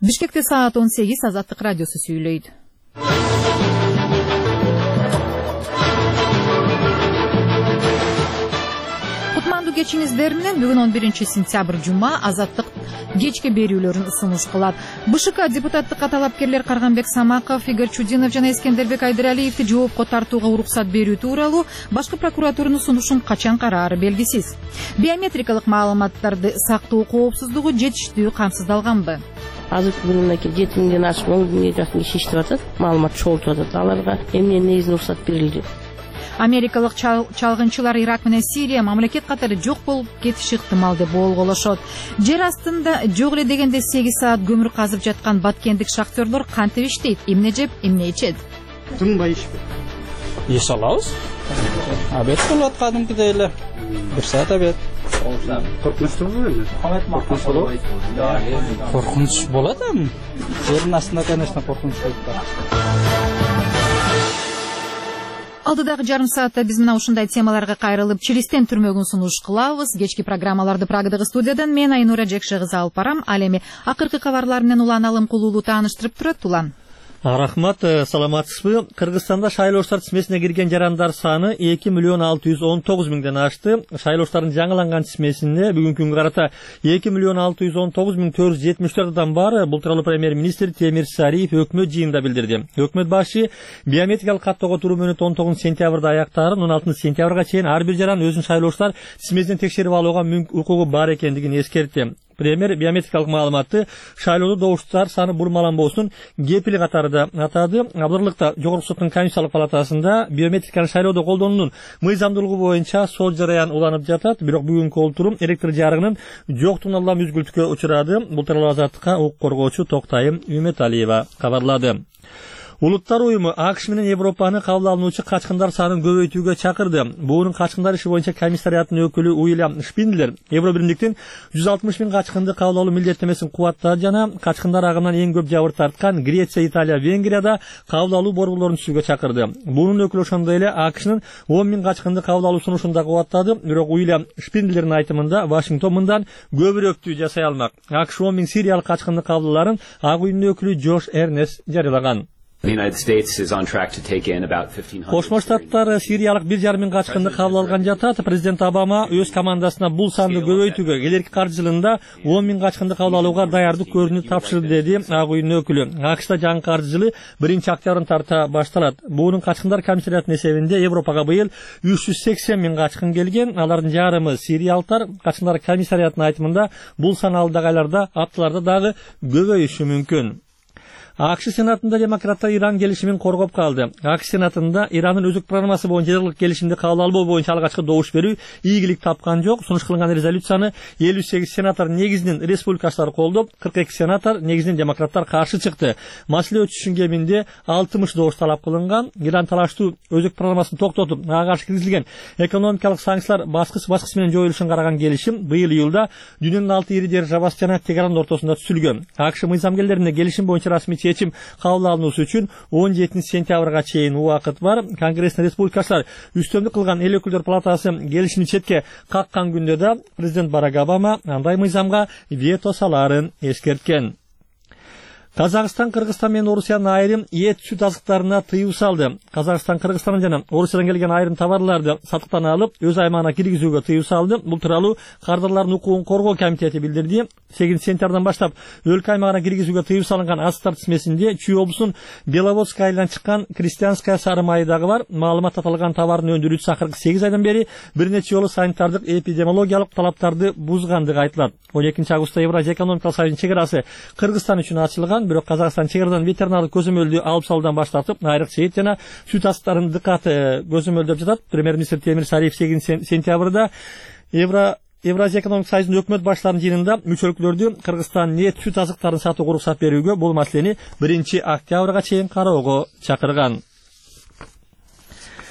Бишкекте саат 18 Азаттык радиосу сүйлөйт. Кутмандуу кечиңиздер менен бүгүн 11 сентябрь жума Азаттык кечки берүүлөрүн сунуш кылат. БШК депутаттыкка талапкерлер Карганбек Самаков, Игорь Чудинов жана Эскендербек Айдыралиевди жоопко тартууга уруксат берүү тууралуу башкы прокуратуранын сунушун качан караары белгисиз. Биометрикалык маалыматтарды сактоо коопсуздугу жетиштүү камсыздалганбы? Азыркы күнүнө 7 миңден ашык 10 миңге жакын киши иштеп атат, маалымат чогултуп атат. Аларга эмне негизинде уруксат берилди? Америкалык чалгынчылар Ирак менен Сирия мамлекет катары жок болуп кетиши ыктымал деп болголошот. Жер астында жок эле дегенде 8 саат көмүр казып жаткан баткендик шахтерлор кантип иштейт, эмне жеп, эмне ичет? Тынбай ишпейт. Еш алабыз. Обед болот кадимкидей эле. 1 саат обед. Коркунучтугу эми? Коркунуч болот эми. Жердин астында, конечно, коркунуч болуп турат. Алдыдагы жарым саатта биз мына ушундай темаларга кайрылып, Чилистен түрмөгүн сунуш кылабыз. Кечки программаларды Прагадагы студиядан мен Айнура Жекшегиз алып барам. Ал эми акыркы кабарлар менен Улан Алым Кулуулу тааныштырып турат. Улан. Рахмат, саламатсызбы? Кыргызстанда шайлоочулар тизмесине кирген жарандар саны 2.619.000ден ашты. Шайлоочулардын жаңыланган тизмесине бүгүнкү күнгө карата 2.619.474 адам бар. Бул тууралуу премьер-министр Темир Сариев өкмөт жыйынында билдирди. Өкмөт башы биометрикалык каттоого туруу мөөнөтү 19 сентябрда аяктарын 16 сентябрга чейин ар бир жаран өзүнүн шайлоочулар тизмесинен текшерип алууга укугу бар экендигин эскертти. Премьер биометрикалык маалыматты шайлоодо добуштар саны бурмаланбосун кепил катарында атады. Абдырлыкта Жогорку соттун комиссиялык палатасында биометриканы шайлоодо колдонуунун мыйзамдуулугу боюнча сот жараян уланып жатат. Бирок бүгүнкү олтурум электр жарыгынын жоктугунан улам үзгүлтүккө учурады. Бул тууралуу Азаттыкка укук коргоочу Токтайым Үмөталиева кабарлады. Улуттар уюму АКШ менен Европаны кабыл алуучу качкындар санын көбөйтүүгө чакырды. Буунун качкындар иши боюнча комиссариятынын өкүлү Уильям Шпиндлер Евро биримдиктин 160 миң качкынды кабыл алуу милдеттемесин кубаттады жана качкындар агымынан эң көп жабыр тарткан Греция, Италия, Венгрияда кабыл алуу борборлорун түзүүгө чакырды. Буунун өкүлү ошондой эле АКШнын 10 миң качкынды кабыл алуу сунушун да кубаттады. Бирок Уильям Шпиндлердин айтымында Вашингтон мындан көбүрөөктү жасай алмак. АКШ 10 миң сириялык качкынды кабыл алаарын Ак үйдүн өкүлү Джош Эрнес жарыялаган. Кошмо Штаттар сириялык 1,5 миң качкынды кабыл алган жатат. Президент Обама өз командасына бул санды көбөйтүүгө келерки каржы жылында 10 миң качкынды кабыл алууга даярдык көрүүнү тапшырды, деди Ак үйдүн өкүлү. АКШта жаңы каржы жылы 1-октябрын тарта башталат. Буунун качкындар комиссариятынын эсебинде Европага быйыл 380 миң качкын келген. Алардын жарымы сириялыктар. Качкындар комиссариятынын айтымында бул сан алдыдагы айларда, апталарда дагы көбөйүшү мүмкүн. АКШ Сенатында демократтар Иран келишимин коргоп калды. АКШ Сенатында Ирандын өзүк программасы боюнча жылдык келишимди кабыл албоо боюнча алгачкы добуш берүү ийгилик тапкан жок. Сунуш кылынган резолюцияны 58 сенатор негизинен республикачылар колдоп, 42 сенатор негизинен демократтар каршы чыкты. Маселе өтүшүн кеминде 60 добуш талап кылынган. Иран талаштуу өзүк программасын токтотуп, ага каршы киргизилген экономикалык санкциялар баскыч менен жоюлушун караган келишим быйыл июлда дүйнөнүн 6 ири державасы жана Тегерандын ортосунда түзүлгөн. АКШ мыйзамгерлерине келишим боюнча расмий чечим кабыл алынуусу үчүн 17 сентябрга чейин убакыт бар. Конгресстин республикачылар үстөмдүк кылган эл өкүлдөр палатасы келишимди четке каккан күндө да президент Барак Обама андай мыйзамга вето салаарын эскерткен. Казакстан, Кыргызстан менен Орусиянын айрым эт сүт азыктарына тыюу салды. Казакстан, Кыргызстан жана Орусиядан келген айрым товарларды сатыктан алып, өз аймагына киргизүүгө тыюу салды. Бул тууралуу Кардарлардын укугун коргоо комитети билдирди. 8 сентябрдан баштап өлкө аймагына киргизүүгө тыюу салынган азыктар тизмесинде Чүй облусунун Беловодская айылынан чыккан крестьянская сары майы дагы бар. Маалымат аталган товардын өндүрүүчүсү акыркы 8 айдан бери бир нече жолу санитардык эпидемиологиялык талаптарды бузгандыгы айтылат. 12 августта Евразия экономикалык союзунун чек арасы Кыргызстан үчүн ачылган. Бирок Казакстан чек-арадан ветеринардык көзөмөлдү алып салуудан баштап, айрыкча эт жана сүт азыктарын дыккаты көзөмөлдөп жатат. Премьер-министр Темир Сариев 8 сентябрда Евразия экономикалык союзунун өкмөт башларынын жыйынында мүчөлүктөрдү Кыргызстан эт сүт азыктарын сатууга уруксат берүүгө бул маселени 1 октябрга чейин кароого чакырган.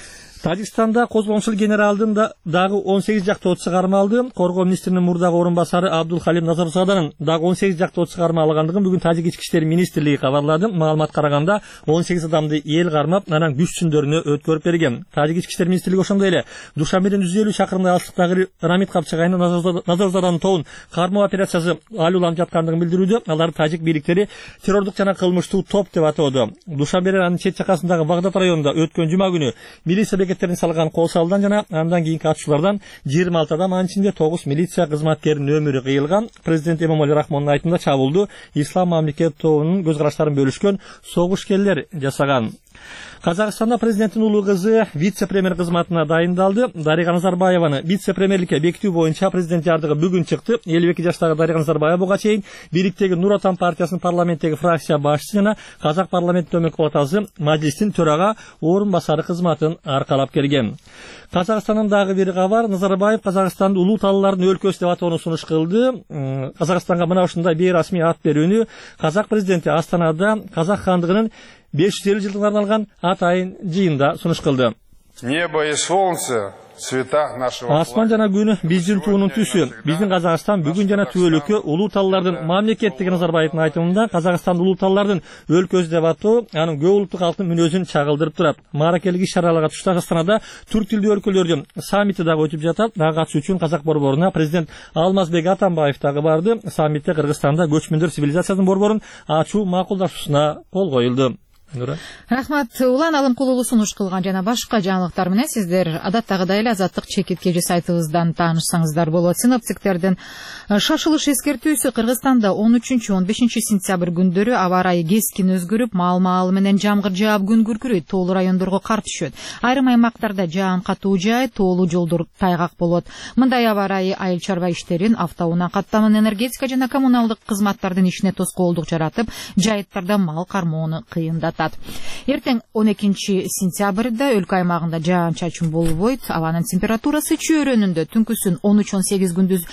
Тажикстанда козгонушул генералдын дагы 18 жактоочу чыгармалды. Коргоо министринин мурдагы орун басары Абдул Халим Назарзаданын дагы 18 жактоочу чыгарма алгандыгын бүгүн Тажик ички иштер министрлиги кабарлады. Маалымат караганда 18 адамды эл кармап, анан күч сүндөрүнө өткөрүп берген. Тажик ички иштер министрлиги ошондой эле Душанбеден 150 чакырымдай алыстыктагы Рамит капчыгайына Назарзаданын тобун кармоо операциясы алууланып жаткандыгын билдирүүдө. Алар тажик бийликтери террордук жана кылмыштуу топ деп атоодо. Душанбеден анын чет жакасындагы Багдад районунда өткөн жума күнү милиция бекеттерин салган кол салдан жана андан кийинки атышуулардан 26 адам, анын ичинде 9 милиция кызматкеринин өмүрү кыйылган. Президент Эмомали Рахмондун айтымында чабуулду Ислам мамлекет тобунун көз караштарын бөлүшкөн согушкерлер жасаган. Казакстанда президенттин улуу кызы вице-премьер кызматына дайындалды. Дарига Назарбаеваны вице-премьерликке бекитүү боюнча президент жардыгы бүгүн чыкты. 52 жаштагы Дарига Назарбаева буга чейин бийликтеги Нур Отан партиясынын парламенттеги фракция башчысы жана Казак парламенттин төмөнкү палатасы мажлистин төрага орун басары кызматын аркалап келген. Казакстандын дагы бир кабар. Назарбаев Казакстанды улуу таллардын өлкөсү деп атоону сунуш кылды. Казакстанга мына ушундай бейрасмий ат берүүнү казак президенти Астанада Казак хандыгынын 550 жылдыгына арналган атайын жыйында сунуш кылды. Небо и солнце в цветах нашего. Асман жана күнү биздин туунун түсү. Биздин Казакстан бүгүн жана түбөлүккө улуу таллардын мамлекеттиги. Назарбаевдин айтымында Казакстан улуу таллардын өлкөсү деп атоо анын көп улуттук калктын мүнөзүн чагылдырып турат. Мааракелик иш-чараларга тушташ Астанада түрк тилдүү өлкөлөрдүн саммити дагы өтүп жатат. Дагы катышуу үчүн Казак борборуна президент Алмазбек Атамбаев дагы барды. Саммитте Кыргызстанда көчмөндөр цивилизациясынын борборун ачуу макулдашуусуна кол коюлду. Рахмат. Улан Алымкулуулу сунуш кылган жана башка жаңылыктар менен сиздер адаттагыдай эле Азаттык чекиткеji сайтыбыздан таанышсаңыздар болот. Синоптиктердин шашылыш эскертүүсү Кыргызстанда 13-15 сентябрь күндөрү аба ырайы кескин өзгөрүп, маал менен жамгыр жаап күн күркүрөйт, тоолуу райондорго кар түшөт. Айрым аймактарда жаан катуу жаайт, тоолуу жолдор тайгак болот. Мындай аба ырайы айыл чарба иштерин, автоунаа каттамын, энергетика жана коммуналдык кызматтардын ишине тоскоолдук жаратып, жайыттарда мал кармоону кыйындатат. Эртең 12 сентябрда өлкө аймагында жаан-чачын болбойт. Абанын температурасы чөйрөнүндө түнкүсүн 13-18, күндүз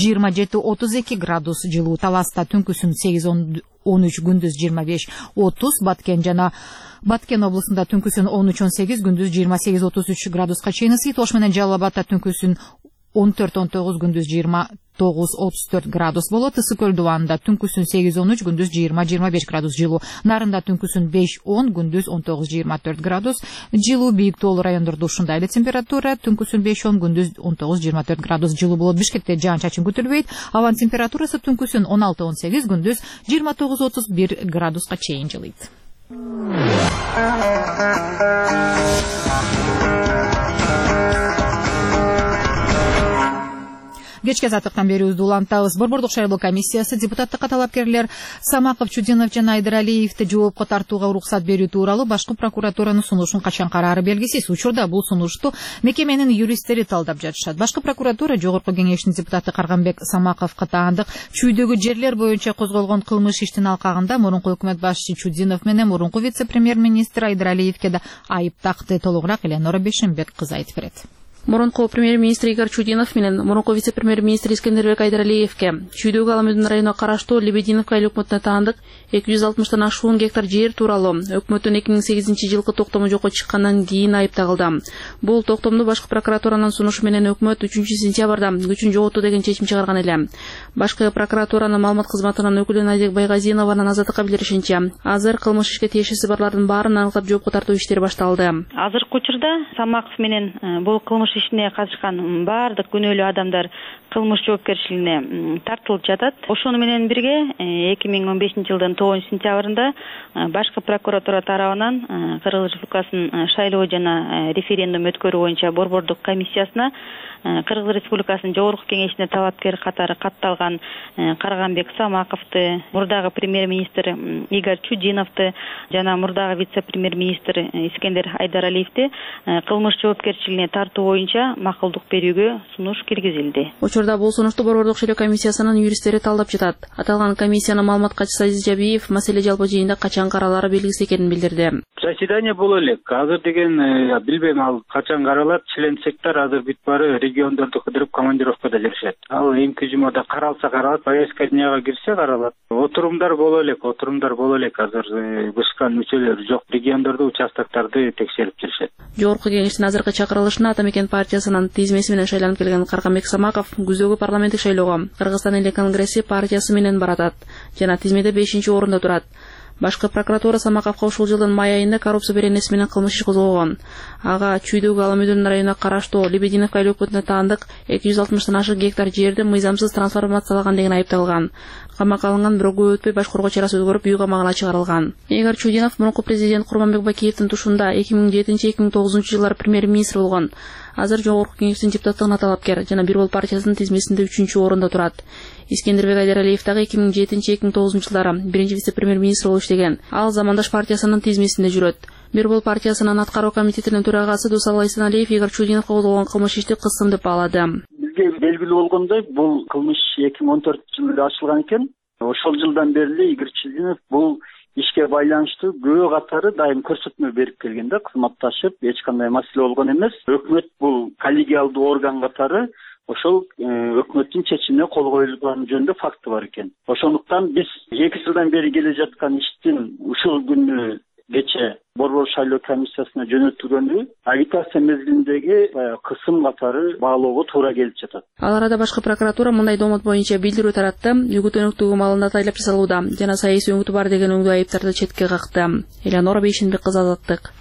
27-32 градус жылуу. Таласта түнкүсүн 8-13, күндүз 25-30. Баткен облусунда түнкүсүн 13-18, күндүз 28-33 градуска чейин ысыйт. Ош менен Жалал Абадта түнкүсүн 14-19, күндүз 29-34 градус болот. Ысык көл дубанында түнкүсүн 8-13, күндүз 20-25 градус жылуу. Нарында түнкүсүн 5-10, күндүз 19-24 градус жылуу. Бийик тоолуу райондордо ушундай эле температура, түнкүсүн 5-10, күндүз 19-24 градус жылуу болот. Бишкекте жаан-чачын күтүлбөйт. Абанын температурасы түнкүсүн 16-18, күндүз 29-31 градуска чейин жылыйт. Кечки азаттыктан берүүбүздү улантабыз. Борбордук шайлоо комиссиясы депутаттыкка талапкерлер Самаков, Чудинов жана Айдыралиевди жоопко тартууга уруксат берүү тууралуу башкы прокуратуранын сунушун качан караары белгисиз. Учурда бул сунушту мекеменин юристтери талдап жатышат. Башкы прокуратура Жогорку кеңештин депутаты Карганбек Самаковго таандык чүйдөгү жерлер боюнча козголгон кылмыш иштин алкагында мурунку өкмөт башчысы Чудинов менен мурунку вице-премьер-министр Айдыралиевге да айып такты. Толугураак Эленора Бешенбек кызы айтып берет. Мурунку премьер-министр Игорь Чудинов менен мурунку вице-премьер-министр Искендербек Айдыралиевке чүйдөгү Аламүдүн районуна караштуу Лебединовка айыл өкмөтүнө таандык 260 ашуун гектар жер тууралуу өкмөттүн 2008 жылкы токтому жокко чыккандан кийин айып тагылды. Бул токтомду башкы прокуратуранын сунушу менен өкмөт 3 сентябрда күчүн жоготуу деген чечим чыгарган эле. Башкы прокуратуранын маалымат кызматынын өкүлү Надек Байгазинованын Азаттыкка билдиришинче, азыр кылмыш ишке тиешеси барлардын баарын аныктап жоопко тартуу иштери башталды. Азыркы учурда Самаков менен бул кылмыш ишине катышкан баардык күнөөлүү адамдар кылмыш жоопкерчилигине тартылып жатат. Ошону менен бирге 2015 жылдын 9 сентябрында башкы прокуратура тарабынан Кыргыз Республикасынын шайлоо жана референдум өткөрүү боюнча борбордук комиссиясына Кыргыз Республикасынын Жогорку кеңешине талапкер катары катталган Карганбек Самаковду, мурдагы премьер-министр Игорь Чудиновду жана мурдагы вице-премьер-министр Искендер Айдаралиевди кылмыш жоопкерчилигине тартуу боюнча макулдук берүүгө сунуш киргизилди. Учурда бул сунушту борбордук шайлоо комиссиясынын юристтери талдап жатат. Аталган комиссиянын маалымат катчысы Азиз Жабиев маселе жалпы жыйында качан каралары белгисиз экенин билдирди. Заседание боло элек. Азыр деген билбейм ал качан каралат. Членсектер азыр бүт бары региондорду кыдырып командировкада жүрүшөт. Ал эмки жумада каралса каралат, повестка дняга кирсе каралат. Отурумдар боло элек. Азыр БШКнын мүчөлөрү жок. Региондорду, участоктарды текшерип жүрүшөт. Жогорку кеңештин азыркы чакырылышына Ата Мекен партиясынын тизмеси менен шайланып келген Карганбек Самаков күздөгү парламенттик шайлоого Кыргызстан эле конгресси партиясы менен баратат жана тизмеде 5-орунда турат. Башкы прокуратура Самаковго ушул жылдын май айында коррупция беренеси менен кылмыш иш козгогон. Ага Чүйдөгү Ала Мөдөн районуна караштуу Лебединовка айлык өкмөтүнө таандык 260 ашык гектар жерди мыйзамсыз трансформациялаган деген айыпталган. Камакка алынган, бирок көп өтпөй баш коргоо чарасы өзгөрүп, үй камагына чыгарылган. Игорь Чудинов мурунку президент Курманбек Бакиевдин тушунда 2007-2009 жылдары премьер-министр болгон. Азыр жогорку кеңештин депутаттыгына талапкер жана Бир Бол партиясынын тизмесинде 3-орунда турат. Искендербек Айдаралиев дагы 2007-2009 жылдары биринчи вице-премьер-министр болуп иштеген. Ал Замандаш партиясынын тизмесинде жүрөт. Бир Бол партиясынын аткаруу комитетинин төрагасы Дусал Айсаналиев Игорь Чудиновго козголгон кылмыш ишти кысым деп баалады. Бизге белгилүү болгондой, бул кылмыш 2014-жылы ачылган экен. Ошол жылдан бери Игорь Чудинов бул ишке байланыштуу көбү катары дайым көрсөтмө берип келген да, кызматташып, эч кандай маселе болгон эмес. Өкмөт бул коллегиалдуу орган катары ошол өкмөттүн чечимине кол коюлган жөнүндө факты бар экен. Ошондуктан биз 2 жылдан бери келе жаткан иштин ушул күнү кече Борбор шайлоо комиссиясына жөнөтүлгөнү агитация мезгилиндеги кысым катары баалоого туура келип жатат. Ал арада башкы прокуратура мындай домот боюнча билдирүү таратты. Үгүт өнөктүгү маалында тайлап жасалууда жана саясий өңүтү бар деген өңдүү айыптарды четке какты. Элеонора Бейшенбек кызы, Азаттык.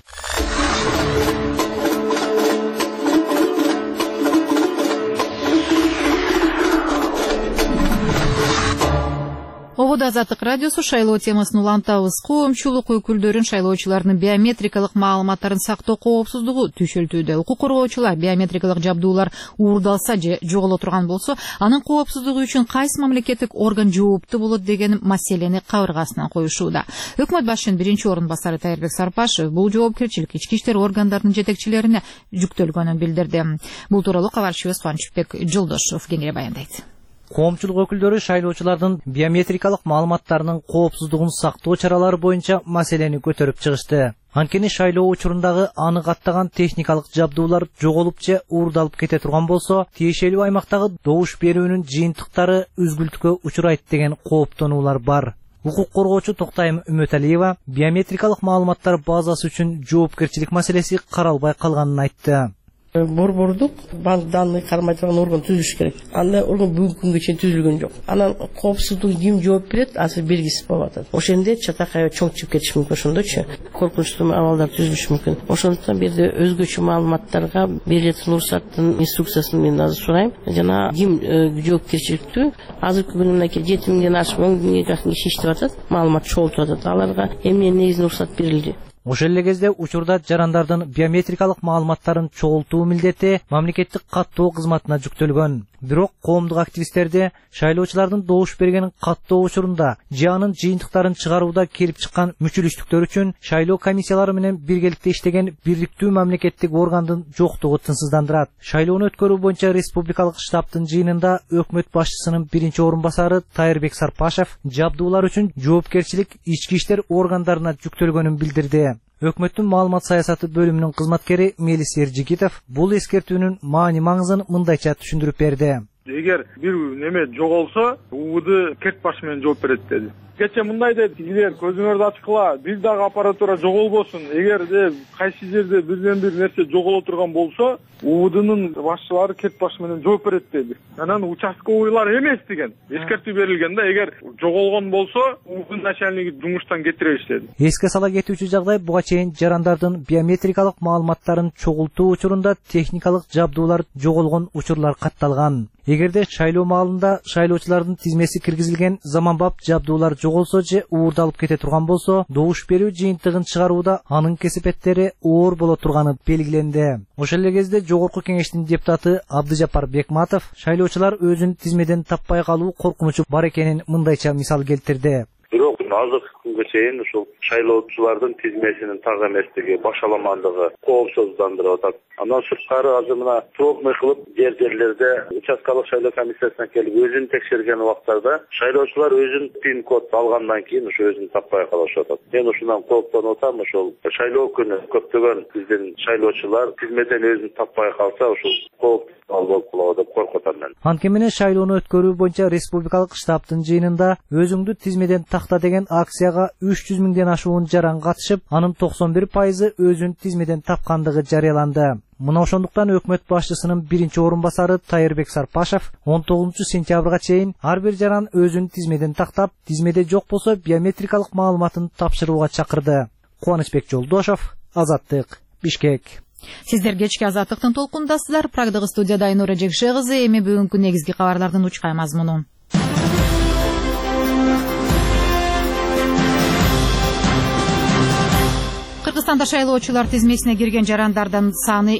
Обода Азаттык радиосу шайлоо темасын улантабыз. Коомчулук өкүлдөрүн шайлоочулардын биометрикалык маалыматтарын сактоо коопсуздугу түшөлтүүдө. Укук коргоочулар биометрикалык жабдуулар уурдалса же жоголо турган болсо, анын коопсуздугу үчүн кайсы мамлекеттик орган жооптуу болот деген маселени кабыргасынан коюшууда. Өкмөт башчынын биринчи орун басары Тайырбек Сарпашев бул жоопкерчилик ички иштер органдарынын жетекчилерине жүктөлгөнүн билдирди. Бул тууралуу кабарчыбыз Кубанычбек Жолдошов кеңири баяндайт. Коомчулук өкүлдөрү шайлоочулардын биометрикалык маалыматтарынын коопсуздугун сактоо чаралары боюнча маселени көтөрүп чыгышты. Анткени шайлоо учурундагы аны каттаган техникалык жабдуулар жоголуп же уурдалып кете турган болсо, тиешелүү аймактагы добуш берүүнүн жыйынтыктары үзгүлтүккө учурайт деген кооптонуулар бар. Укук коргоочу Токтайым Үмөталиева биометрикалык маалыматтар базасы үчүн жоопкерчилик маселеси каралбай калганын айтты. Борбордук банк данный кармай турган орган түзүлүш керек. Анда орган бүгүнкү күнгө чейин түзүлгөн жок. Анан коопсуздук ким жооп берет, азыр белгисиз болуп атат. Ошондо чатакай чоң чыгып кетиши мүмкүн, ошондочу коркунучтуу абалдар түзүлүшү мүмкүн. Ошондуктан бир жерде өзгөчө маалыматтарга берилетін уруксаттын инструкциясын мен азыр сурайм. Жана ким жоопкерчиликтүү азыркы күнү мынакей 7000ден ашык 10.000 жакын киши иштеп атат, маалымат чогултуп атат. Аларга эмне негизинде уруксат берилди. Ошол эле кезде учурда жарандардын биометрикалык маалыматтарын чогултуу милдети мамлекеттик каттоо кызматына жүктөлгөн. Бирок коомдук активисттерди шайлоочулардын добуш берген каттоо учурунда же анын жыйынтыктарын чыгарууда келип чыккан мүчүлүштүктөр үчүн шайлоо комиссиялары менен биргеликте иштеген бириктүү мамлекеттик органдын жоктугу тынчсыздандырат. Шайлоону өткөрүү боюнча республикалык штабтын жыйынында өкмөт башчысынын биринчи орун басары Тайырбек Сарпашев жабдуулар үчүн жоопкерчилик ички иштер органдарына жүктөлгөнүн билдирди. Өкмөттүн маалымат саясаты бөлүмүнүн кызматкери Мелис Эржигитов бул эскертүүнүн маани маңызын мындайча түшүндүрүп берди. Эгер бир неме жоголсо, УВД керт баш менен жооп берет деди. Кече мындай деди, силер көзүңөрдү ачкыла, бир дагы аппаратура жоголбосун. Эгер кайсы жерде бирден бир нерсе жоголо турган болсо, УВДнын башчылары керт баш менен жооп берет деди. Анан участковыйлар эмес деген эскертүү берилген да, эгер жоголгон болсо, УВД начальниги жумуштан кетиребиз деди. Эске сала кетүүчү жагдай буга чейин жарандардын биометрикалык маалыматтарын чогултуу учурунда техникалык жабдуулар жоголгон учурлар катталган. Эгерде шайлоо маалында шайлоочулардын тизмеси киргизилген заманбап жабдуулар жоголсо же уурдалып кете турган болсо, добуш берүү жыйынтыгын чыгарууда анын кесепеттери оор боло турганы белгиленди. Ошол эле кезде жогорку кеңештин депутаты Абдыжапар Бекматов шайлоочулар өзүн тизмеден таппай калуу коркунучу бар экенин мындайча мисал келтирди. Бирок азыркы күнгө чейин ушул шайлоочулардын тизмесинин так эместиги, башаламандыгы коопсуздандырып атат. Андан сырткары азыр мына пробный кылып жерлерде участкалык шайлоо комиссиясына келип өзүн текшерген убактарда шайлоочулар өзүн пин-код алгандан кийин ушу өзүн таппай калышып атат. Мен ушундан кооптонуп атам, ошол шайлоо күнү көптөгөн биздин шайлоочулар тизмеден өзүн таппай калса ушул кооп болуп калат деп коркуп атам мен. Анткени шайлоону өткөрүү боюнча республикалык штабтын жыйынында өзүңдү тизмеден такта деген акцияга 300 миңден ашуун жаран катышып, анын 91% өзүн тизмеден тапкандыгы жарыяланды. Мына ошондуктан өкмөт башчысынын биринчи орун басары Тайырбек Сарпашев 19-сентябрга чейин ар бир жаран өзүн тизмеден тактап, тизмеде жок болсо биометрикалык маалыматын тапшырууга чакырды. Кубанычбек Жолдошов, Азаттык, Бишкек. Сиздер кечки Азаттыктын толкундасыздар. Прагдагы студияда Айнура Жекше кызы. Эми бүгүнкү негизги кабарлардын учкай мазмуну. Кыргызстанда шайлоочулар тизмесине кирген жарандардын саны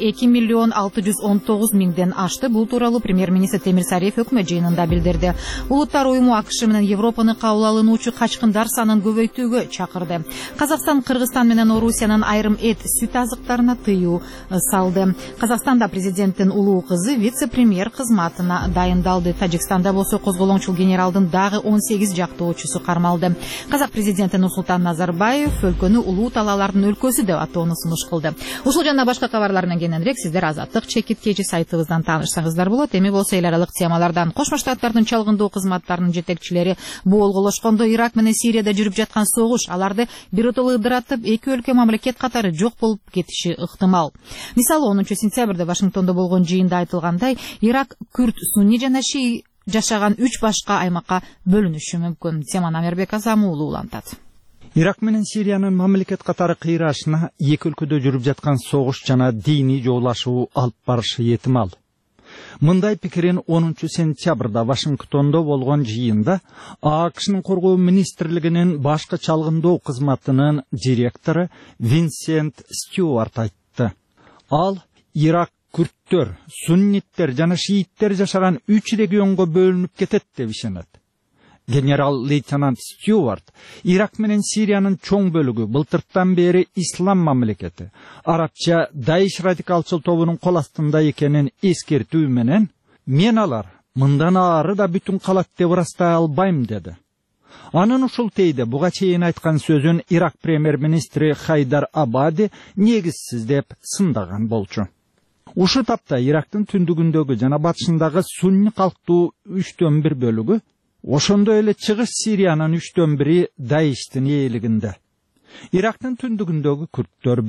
2,619,000ден ашты. Бул тууралуу премьер-министр Темир Сариев өкмөт жыйынында билдирди. Улуттар уюму АКШ менен Европаны кабыл алынуучу качкындар санын көбөйтүүгө чакырды. Казакстан, Кыргызстан менен Орусиянын айрым эт, сүт азыктарына тыюу салды. Казакстанда президенттин улуу кызы вице-премьер кызматына дайындалды. Тажикстанда болсо козголоңчул генералдын дагы 18 жактоочусу кармалды. Казак президенти Нурсултан Назарбаев өлкөнү улуу талаалардын өлкөсү деп атоону сунуш кылды. Ушул жана башка кабарлар менен кененирээк сиздер Азаттык чекиткечи сайтыбыздан таанышсаңыздар болот. Эми болсо эл аралык темалардан Кошмо Штаттардын чалгындоо кызматтарынын жетекчилери боолголошкондо Ирак менен Сирияда жүрүп жаткан согуш аларды биротоло ыдыратып, эки өлкө мамлекет катары жок болуп кетиши ыктымал. Мисалы 10-сентябрда Вашингтондо болгон жыйында айтылгандай, Ирак күрд, сунни жана шии жашаган 3 башка аймакка бөлүнүшү мүмкүн. Теманы Амербек Азамуулу улантат. Ирак менен Сириянын мамлекет катары кыйрашына эки өлкөдө жүрүп жаткан согуш жана диний жоолашуу алып барышы этимал. Мындай пикирин 10-сентябрда Вашингтондо болгон жыйында АКШнын коргоо министрлигинин башкы чалгындоо кызматынын директору Винсент Стюарт айтты. Ал Ирак күрттөр, сунниттер жана шииттер жашаган 3 регионго бөлүнүп кетет деп ишенет. Генерал-лейтенант Стюарт, Ирак менен Сириянын чоң бөлүгү былтыртан бери ислам мамлекети, арабча Даиш радикалчыл тобунун кол астында экенин эскертүү менен, мен алар мындан ары да бүтүн калат деп ырастай албайм деди. Анын ушул тейде буга чейин айткан сөзүн Ирак премьер-министри Хайдар Абади негизсиз деп сындаган болчу. Ушу тапта Ирактын түндүгүндөгү жана батышындагы сунни калктуу 3/1 бөлүгү, ошондой эле чыгыш Сириянын 3/1 Даиштин ээлигинде. Ирактын түндүгүндөгү күрттөр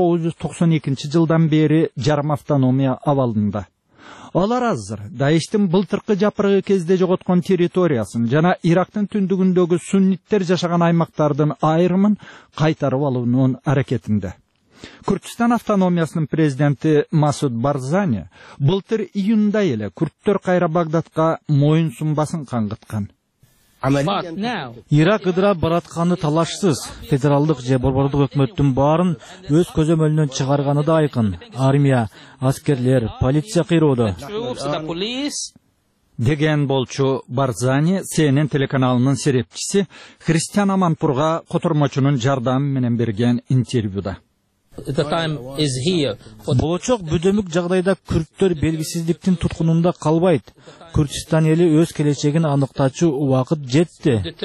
1992 жылдан бери жарым автономия абалында. Алар азыр Даиштин былтыркы жапырыгы кезде жоготкон территориясын жана Ирактын түндүгүндөгү сунниттер жашаган аймактардын айрымын кайтарып алуунун аракетинде. Күрдстан автономиясынын президенти Масуд Барзани былтыр июнда эле күрттөр кайра Багдадка моюн сунбасын каңгыткан. Ирак ыдырап баратканы талашсыз. Федералдык же борбордук өкмөттүн баарын өз көзөмөлүнөн чыгарганы да айкын. Армия, аскерлер, полиция кыйроодо. Деген болчу Барзани CNN телеканалынын серепчиси Христиан Аманпурга котормочунун жардамы менен берген интервьюда. Болочок бүдөмүк жагдайда күрттөр белгисиздиктин туткунунда калбайт. Күрдстан эли өз келечегин аныктачу убакыт жетти.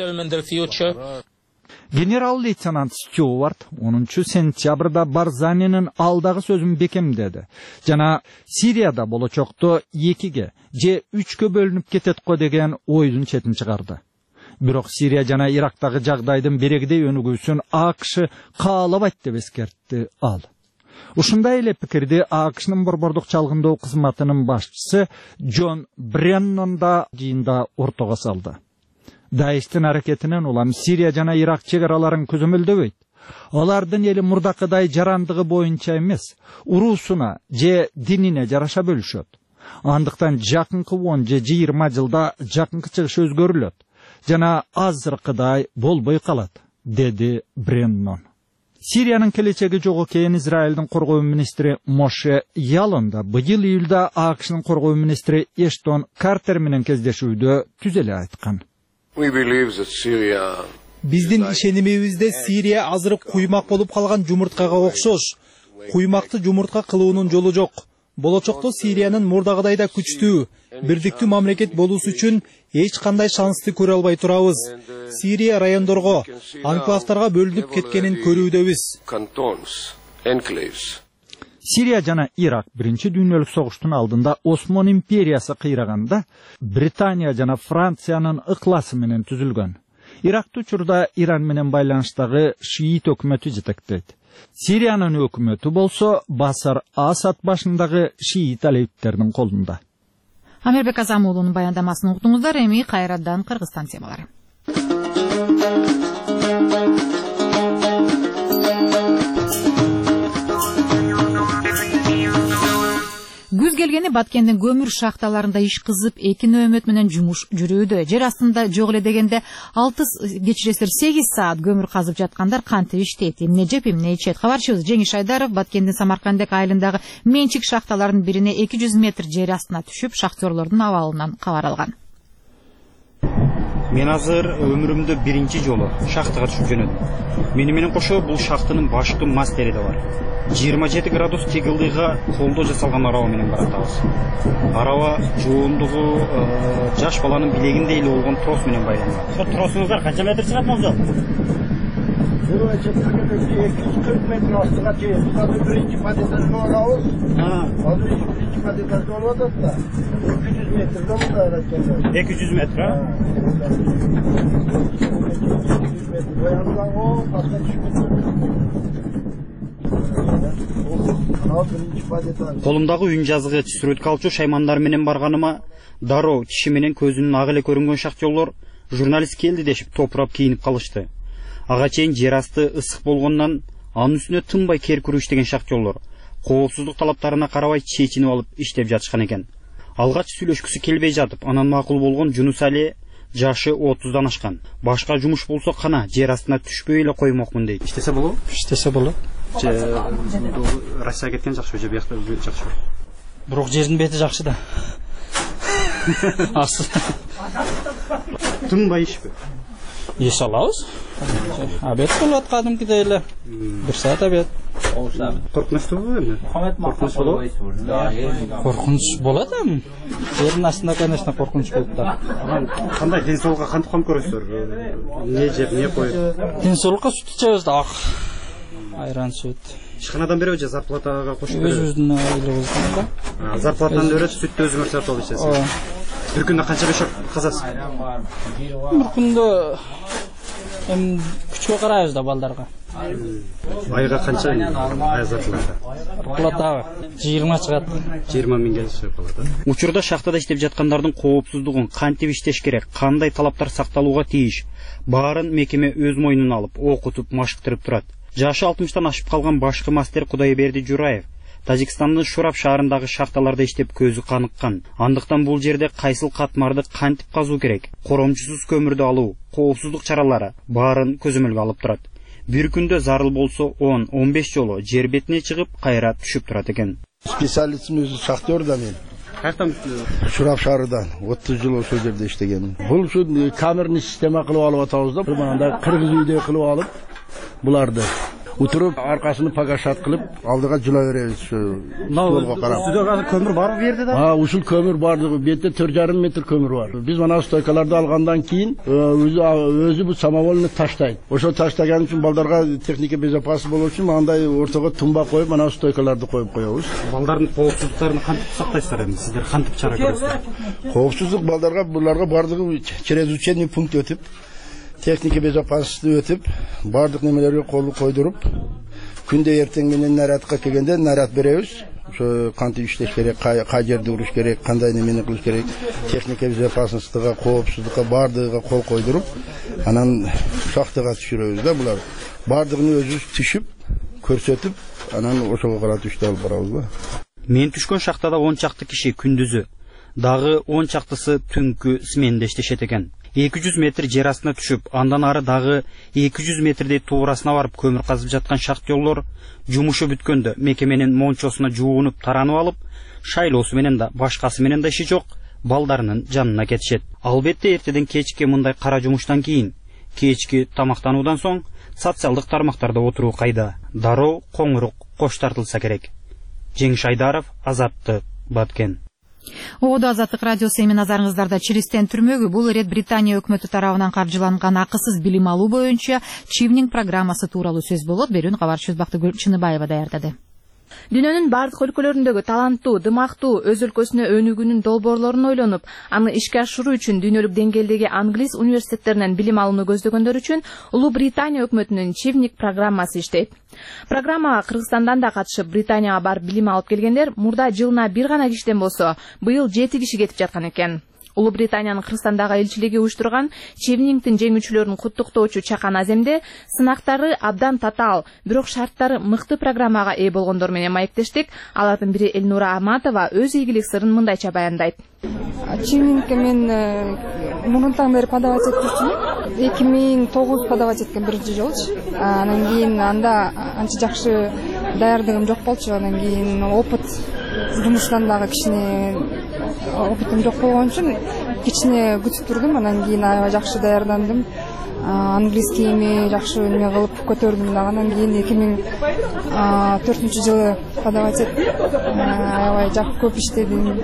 Генерал-лейтенант Стюарт 10-сентябрда Барзанинин алдагы сөзүн бекемдеди. Жана Сирияда болочокто 2-ге же 3-кө бөлүнүп кетет го деген ойдун четин чыгарды. Бирок Сирия жана Ирактагы жагдайдын берегидей өнүгүүсүн АКШ каалабайт деп эскертти ал. Ушундай эле пикирди АКШнын борбордук чалгындоо кызматынын башчысы Джон Бреннон да жыйында ортого салды. Даиштин аракетинен улам Сирия жана Ирак чек араларын көзөмөлдөбөйт. Алардын эли мурдакыдай жарандыгы боюнча эмес, уруусуна же динине жараша бөлүшөт. Андыктан жакынкы 10 же 20 жылда жакынкы чыгыш өзгөрүлөт. Жана азыркыдай болбой калат, деди Бреннон. Сириянын келечеги жок экенин Израилдин коргоо министри Моше Ялон да быйыл июлда АКШнын коргоо министри Эштон Картер менен кездешүүдө түз эле айткан. Биздин ишенимибизде Сирия азыр куймак болуп калган жумурткага окшош. Куймакты жумуртка кылуунун жолу жок. Болочокто Сириянын мурдагыдай да күчтүү, бирдиктүү мамлекет болуусу үчүн эч кандай шансты көрө албай турабыз. Сирия райондорго, анклавтарга бөлүнүп кеткенин көрүүдөбүз. Сирия жана Ирак биринчи дүйнөлүк согуштун алдында Осман империясы кыйраганда Британия жана Франциянын ыкласы менен түзүлгөн. Иракты учурда Иран менен байланыштагы шиит өкмөтү жетектейт. Сириянын өкмөтү болсо Басар Асад башындагы шиит алевиттердин колунда. Амирбек Азамуулунун баяндамасын уктуңуздар, эми кайрадан Кыргызстан темалары. Күз келгени Баткендин көмүр шахталарында иш кызып, эки нөөмөт менен жумуш жүрүүдө. Жер астында жок эле дегенде 8 саат көмүр казып жаткандар кантип иштейт, эмне жеп, эмне ичет? Кабарчыбыз Жеңиш Айдаров Баткендин Самаркандек айылындагы менчик шахталарынын бирине 200 метр жер астына түшүп, шахтерлордун абалынан кабар алган. Мен азыр өмүрүмдө биринчи жолу шахтага түшүп жөнөдүм. Мени менен кошо бул шахтынын башкы мастери да бар. 27 градус тегилдыйга колдо жасалган араба менен баратабыз. Араба жоондугу жаш баланын билегиндей эле болгон трос менен байланган. Ошо тросуңуздар канча метр чыгат болсо? Бул 240 метр астыга чейин. Азыр биринчи падетажга барабыз. Азыр биринчи падетажга болуп атат да. 200 метрден мындай айтканда. 200 метр, а? Колумдагы үн жазыгы түсүрөткалчу шаймандар менен барганыма дароо киши менен көзүнүн ак эле көрүнгөн шахтерлор журналист келди дешип топурап кийинип калышты. Ага чейин жер асты ысык болгондон анын үстүнө тынбай кер күрүш деген шахтерлор коопсуздук талаптарына карабай чечинип алып иштеп жатышкан экен. Алгач сүйлөшкүсү келбей жатып, анан макул болгон Жунус Али жашы 30дан ашкан. Башка жумуш болсо кана жер астына түшпөй эле коймокмун дейт. Иштесе болобу? Иштесе болот. Россияга кеткен жакшы, же биякта жакшы. Бирок жердин бети жакшы да. Тынбай ишпи. Еш алабыз. Обед болот кадимкидей эле. 1 саат обед. Коркунучтугу эми? Коркунуч болобу? Коркунуч болот эми. Жердин астында, конечно, коркунуч болот да. Кандай ден соолукка кантип кам көрөсүздөр? Не жеп, не коюп? Ден соолукка сүт ичебиз да, ак. Айран сүт. Ишканадан береби же зарплатага кошуп береби? Өзүбүздүн айлыгыбыздан да. Зарплатадан берет, сүттү өзүңөр сатып алып ичесиз. Bir күндө канча бешок казасыз? Bir күндө эми күчкө карайбыз да балдарга. Айга канча ай зарплата? Зарплата 20 чыгат. 20 миңге чыгып калат. Учурда шахтада иштеп жаткандардын коопсуздугун кантип иштеш керек, кандай талаптар сакталууга тийиш, баарын мекеме өз мойнуна алып, окутуп, машыктырып турат. Жашы 60тан ашып калган башкы мастер Кудайберди Жураев Тажикстандын Шурап шаарындагы шахталарда иштеп көзү каныккан. Андыктан бул жерде кайсыл катмарды кантип казуу керек, коромчусуз көмүрдү алуу, коопсуздук чаралары баарын көзөмөлгө алып турат. Bir күндө зарыл болсо 10-15 жолу жер бетине чыгып, кайра түшүп турат экен. Специалистим өзү шахтер да мен. Кайдан? Шурап шаарынан 30 жыл ошол жерде иштегенмин. Бул ушу камерный система кылып алып атабыз да, мындай кыргыз үйдө кылып алып буларды утуруп аркасыны погашат кылып алдыга жула беребиз столго карап. Сүдөгө көмүр барбы берди да? Ушул көмүр бардыгы бетте 4,5 метр көмүр бар. Биз мына стойкаларды алгандан кийин өзү бу самовольно таштайт. Ошо таштаган үчүн балдарга техника безопасность болуу үчүн андай ортого тумба коюп, мына стойкаларды коюп коебуз. Балдардын коопсуздуктарын кантип сактайсыздар эми? Сиздер кантип чара көрөсүздөр? Коопсуздук балдарга буларга бардыгы через учебный пункт өтүп, техника безопасности өтүп, бардык немелерге колду койдуруп, күндө эртең менен наратка келгенде нарат беребиз. Ошо кантип иштеш керек, кай жерде уруш керек, кандай немени кылыш керек, техника безопасностьга, коопсуздукка бардыгыга кол койдуруп, анан шахтага түшүрөбүз да булар. Бардыгын өзүбүз түшүп, көрсөтүп, анан ошого карап иштеп алып барабыз да. Мен түшкөн шахтада 10 чакты киши күндүзү, дагы 10 чактысы түнкү сменде иштешет экен. 200 метр жер астына түшүп, андан ары дагы 200 метрдей туурасына барып көмүр казып жаткан шахтерлор жумушу бүткөндө мекеменин мончосуна жуунуп, таранып алып, шайлоосу менен да башкасы менен да иши жок балдарынын жанына кетишет. Албетте эртеден кечке мындай кара жумуштан кийин Кечки тамактануудан соң социалдык тармактарда отуруу кайда. Дароо коңурук кош тартылса керек. Жеңиш Айдаров, Азаттык, Баткен. Оодо Азаттык радиосу эми назарыңыздарда Чиристен түрмөгү. Бул ирет Британия өкмөтү тарабынан каржыланган акысыз билим алуу боюнча Чивнинг программасы тууралуу сөз болот. Берүүнү кабарчыбыз Бактыгүл Чыныбаева даярдады. Дүйнөнүн бардык өлкөлөрүндөгү таланттуу, дымактуу, өз өлкөсүнө өнүгүүнүн долбоорлорун ойлонуп, аны ишке ашыруу үчүн дүйнөлүк деңгээлдеги англис университеттеринен билим алууну көздөгөндөр үчүн Улуу Британия өкмөтүнүн Чивнинг программасы иштейт. Программага Кыргызстандан да катышып, Британияга барып билим алып келгендер мурда жылына бир гана кишиден болсо, быйыл 7 киши кетип жаткан экен. Улуу Британиянын Кыргызстандагы элчилиги уюштурган Чивнингдин жеңүүчүлөрүн куттуктоочу чакан аземде сынактары абдан татаал, бирок шарттары мыкты программага ээ болгондор менен маектештик. Алардын бири Элнура Аматова өз ийгилик сырын мындайча баяндайт. Чивнингке мен мурунтан бери подавать этчүмүн. 2009 подавать эткен биринчи жолчу. Анан кийин анда анча жакшы даярдыгым жок болчу. Анан кийин опыт жумуштан дагы кичине опытым жок болгон үчүн кичине күтүп турдум. Анан кийин аябай жакшы даярдандым. Английскийми жакшы неме кылып көтөрдүм дагы. Анан кийин 2004-жылы подавать эттим. Аябай көп иштедим.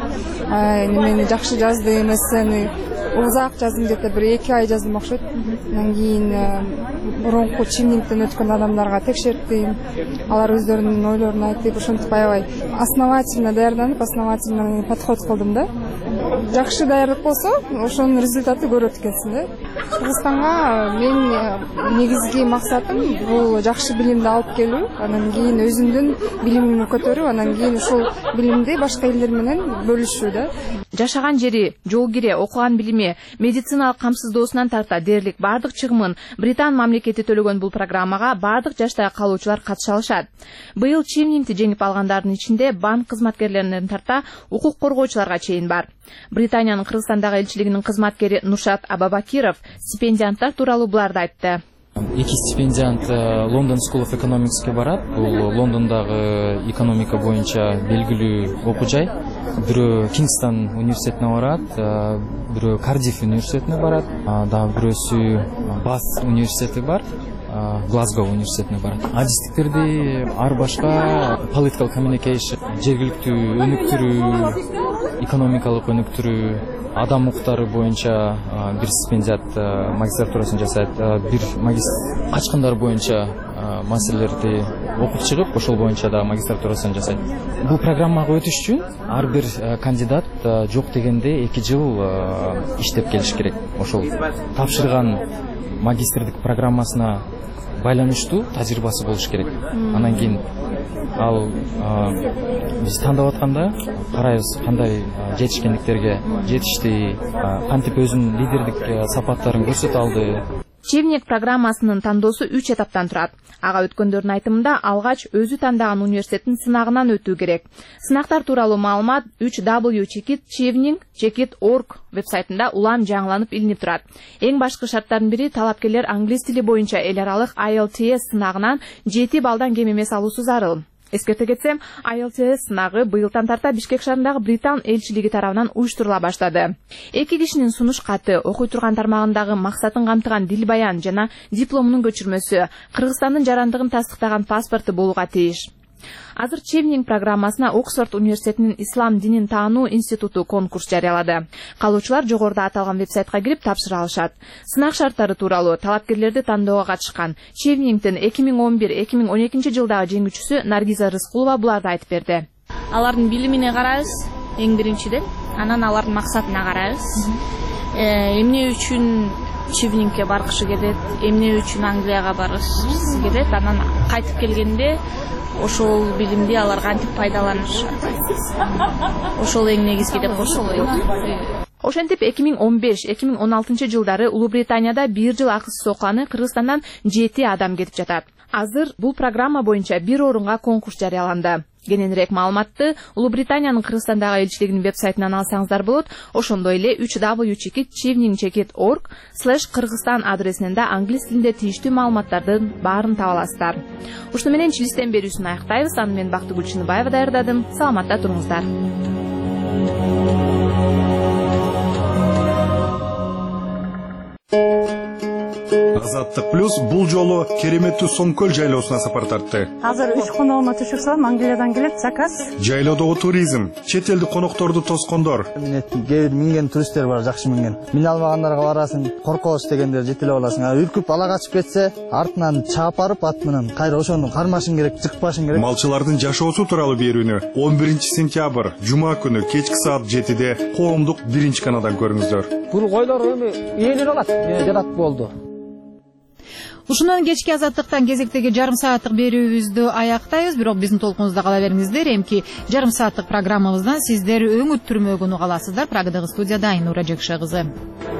Мен жакшы жаздым, эссени узак жаздым, где-то бир 2 ай жаздым окшойт. Анан кийин мурунку Чивнингден өткөн адамдарга текшерттим. Алар өздөрүнүн ойлорун айтып, ошентип аябай основательно даярданып, основательно подход кылдым да. Жакшы даярдык болсо, ошонун результаты көрөт экенсиң да. Кыргызстанга мен негизги максатым бул жакшы билимди алып келүү, анан кийин өзүмдүн билимимди көтөрүп, анан кийин ушул билимди башка элдер менен бөлүшүү да. Жашаган жери, жол кире, окуган билими, медициналык камсыздоосунан тарта дээрлик бардык чыгымын Британ мамлекети төлөгөн бул программага бардык жаштагы калуучулар катыша алышат. Быйыл Чивнингди жеңип алгандардын ичинде банк кызматкерлеринен тарта укук коргоочуларга чейин бар. Британиянын Кыргызстандагы элчилигинин кызматкери Нушат Абабакиров стипендианттар тууралуу буларды айтты. 2 стипендиант London School of Economics'ке барат. Бул Лондондагы экономика боюнча белгилүү окуу жай. Бирөө Кингстон университетине барат, бирөө Кардиф университетине барат, дагы бирөөсү Бас университети бар, Глазго университетине барат. Адистиктерди ар башка political communication, жергиликтүү өнүктүрүү, экономикалык өнүктүрүү, адам укуктары боюнча бир стипендиат магистратурасын жасайт, бир качкындар боюнча маселелерди окуп чыгып, ошол боюнча да магистратурасын жасайт. Бул программага өтүш үчүн ар бир кандидат жок дегенде 2 жыл иштеп келиш керек. Ошол тапшырган магистрдик программасына байланыштуу тажрыйбасы болуш керек. Анан кийин ал биз тандап атканда карайбыз кандай жетишкендиктерге жетишти, кантип өзүнүн лидердик сапаттарын көрсөтө алды. Чивнинг программасынын тандоосу 3 этаптан турат. Ага өткөндөрдүн айтымында алгач өзү тандаган университеттин сынагынан өтүү керек. Сынактар тууралуу маалымат 3w.chivning.org вебсайтында улам жаңыланып илинип турат. Эң башкы шарттардын бири талапкерлер англис тили боюнча эл аралык IELTS сынагынан 7 балдан кем эмес алуусу зарыл. Эскерте кетсем, IELTS сынагы быйылдан тарта Бишкек шаарындагы Британ элчилиги тарабынан уюштурула баштады. 2 кишинин сунуш каты, окуй турган тармагындагы максатын камтыган дил баян жана дипломунун көчүрмөсү, Кыргызстандын жарандыгын тастыктаган паспорту болууга тийиш. Азыр Чивнинг программасына Оксфорд университетинин Ислам динин таануу институту конкурс жарыялады. Калуучулар жогоруда аталган вебсайтка кирип тапшыра алышат. Сынак шарттары тууралуу талапкерлерди тандоого катышкан Чивнингдин 2011-2012 жылдагы жеңүүчүсү Наргиза Рыскулова буларды айтып берди. Алардын билимине карайбыз, эң биринчиден, анан алардын максатына карайбыз. Эмне үчүн Чивнингке баргысы келет, эмне үчүн Англияга баргысы келет, анан кайтып келгенде ошол билимди алар кантип пайдаланышат. Ошол эң негизги деп ойлойм. Ошентип 2015-2016 жылдары Улуу Британияда 1 жыл акысыз окуганы Кыргызстандан 7 адам кетип жатат. Азыр бул программа боюнча 1 орунга конкурс жарыяланды. Кененирээк маалыматты Улуу Британиянын Кыргызстандагы элчилигинин вебсайтынан алсаңыздар болот. Ошондой эле www.chivning.org/Кыргызстан адресинен да англис тилинде тийиштүү маалыматтардын баарын таба аласыздар. Ушуну менен Чилистен берүүсүн аяктайбыз. Аны мен Бактыгүл Чыныбаева даярдадым. Саламатта туруңуздар. Азаттык плюс бул жолу кереметтүү Соңкөл жайлоосуна сапар тартты. Азыр 3 коногума түшүп салам, Англиядан келет заказ. Жайлоодогу туризм, чет элдик конокторду тоскондор. Кээ бир минген туристтер бар, жакшы минген. Мине албагандарга барасың, коркобуз дегендер жетелеп аласың. Үркүп ала качып кетсе, артынан чаап барып ат менен кайра ошону кармашың керек, жыкпашың керек. Малчылардын жашоосу тууралуу берүүнү 11-сентябрь жума күнү кечки саат 7-де коомдук 1-каналдан көрүңүздөр. Бул койлор эми ээлер алат, жарат болду. Ушундан кечки азаттыктан кезектеги жарым сааттык берүүбүздү аяктайбыз, бирок биздин толкунубузда кала бериңиздер. Эмки жарым сааттык программабыздан сиздер өң үттүрмөгүн уга аласыздар. Прагадагы студияда Айнура Жекше кызы.